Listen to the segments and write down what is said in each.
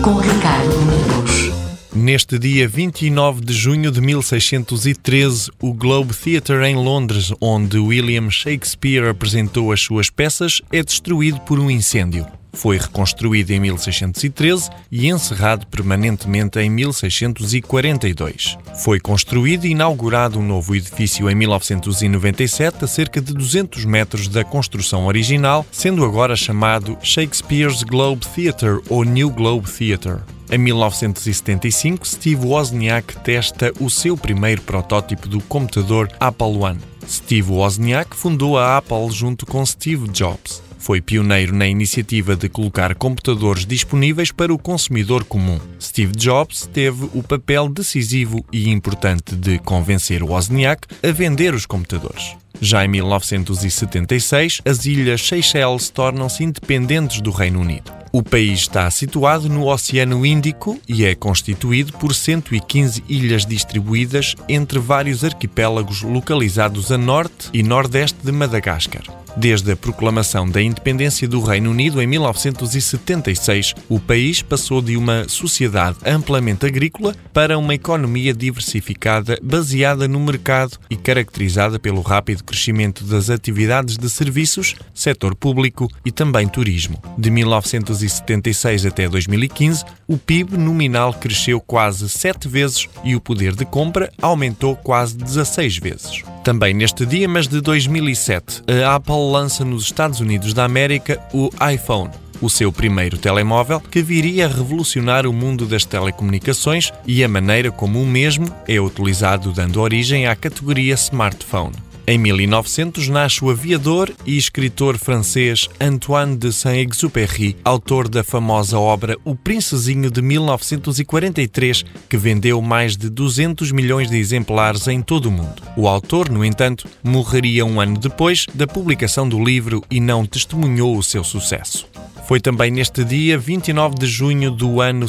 com Ricardo Domingos. Neste dia 29 de junho de 1613, o Globe Theatre em Londres, onde William Shakespeare apresentou as suas peças, é destruído por um incêndio. Foi reconstruído em 1613 e encerrado permanentemente em 1642. Foi construído e inaugurado um novo edifício em 1997, a cerca de 200 metros da construção original, sendo agora chamado Shakespeare's Globe Theatre ou New Globe Theatre. Em 1975, Steve Wozniak testa o seu primeiro protótipo do computador Apple I. Steve Wozniak fundou a Apple junto com Steve Jobs. Foi pioneiro na iniciativa de colocar computadores disponíveis para o consumidor comum. Steve Jobs teve o papel decisivo e importante de convencer Wozniak a vender os computadores. Já em 1976, as ilhas Seychelles tornam-se independentes do Reino Unido. O país está situado no Oceano Índico e é constituído por 115 ilhas distribuídas entre vários arquipélagos localizados a norte e nordeste de Madagascar. Desde a proclamação da independência do Reino Unido em 1976, o país passou de uma sociedade amplamente agrícola para uma economia diversificada baseada no mercado e caracterizada pelo rápido crescimento das atividades de serviços, setor público e também turismo. De 1976 até 2015, o PIB nominal cresceu quase 7 vezes e o poder de compra aumentou quase 16 vezes. Também neste dia, mas de 2007, a Apple lança nos Estados Unidos da América o iPhone, o seu primeiro telemóvel que viria a revolucionar o mundo das telecomunicações e a maneira como o mesmo é utilizado, dando origem à categoria smartphone. Em 1900 nasce o aviador e escritor francês Antoine de Saint-Exupéry, autor da famosa obra O Princesinho de 1943, que vendeu mais de 200 milhões de exemplares em todo o mundo. O autor, no entanto, morreria um ano depois da publicação do livro e não testemunhou o seu sucesso. Foi também neste dia, 29 de junho do ano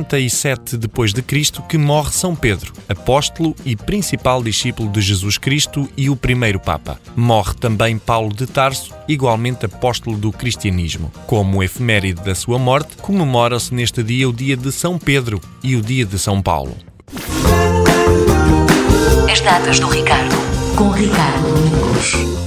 67 d.C., que morre São Pedro, apóstolo e principal discípulo de Jesus Cristo e o primeiro Papa. Morre também Paulo de Tarso, igualmente apóstolo do cristianismo. Como efeméride da sua morte, comemora-se neste dia o dia de São Pedro e o dia de São Paulo. As datas do Ricardo, com Ricardo Domingos.